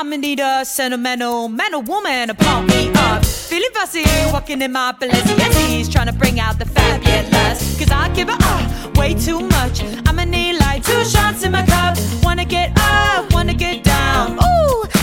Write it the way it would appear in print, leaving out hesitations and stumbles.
I'ma need a sentimental man or woman to pump me up. Feeling fussy, walking in my Balenciennes, trying to bring out the fabulous. Cause I give it up way too much. I'ma need like 2 shots in my cup. Wanna get up, wanna get down. Ooh,